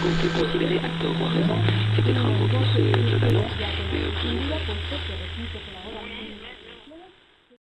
qu'on peut considérer à tort ou à raison. C'est peut-être un gros plus, globalement, mais